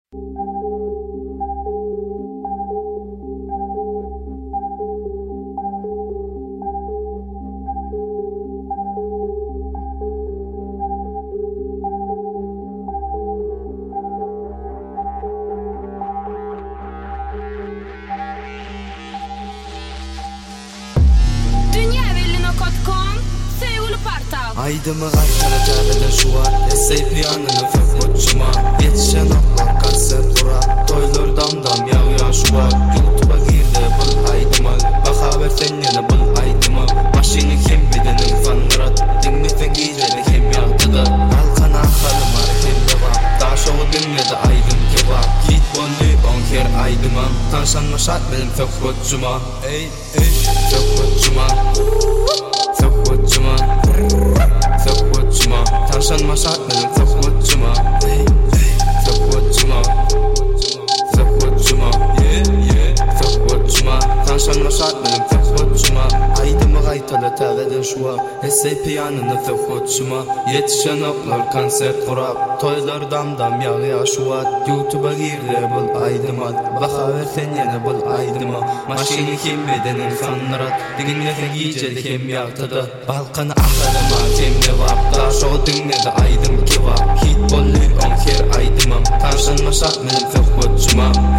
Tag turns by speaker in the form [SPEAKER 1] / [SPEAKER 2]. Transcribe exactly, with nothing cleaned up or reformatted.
[SPEAKER 1] Aydımı qaytaracaq edən şu var Essay piyanını fıqvotçuma Yetişen oklar konser qura Toylar damdam yağıyan şu var YouTube'a girdi bul aydıma Baxa versen yana bul aydıma Maşini kim bidenin fanrat Dinleten giyceli kim yağdıdı Halkana axalım ar kim deva Daşoğu dinledi aydım keva Git bonlu onker aydıma Tanşanma şart benim fıqvotçuma Ey ey fıqvotçuma Fıqvotçuma Fıqvotçuma Tanşanma şart benim fıqvotçuma Ey ey Fıqvotçuma Fıqvotçuma Yeah yeah Fıqvotçuma Tanşanma şart benim fıqvotçuma Aydımı qaytalı təqedin şuva Essay piyanını fıqvotçuma Yetişen oklar konser qurab Toylar damdam yağıya şuvat YouTube'a girdi bul aydıma Baxa versen yana bul aydıma Maşini kim bedenin fanrat Dinlete giyceli kim yağtıdı Balkanı axarıma temne vap Daşoğu dinledi aydım ki vap Hit bollu onker aydımam Tanşanma şart benim fıqvotçuma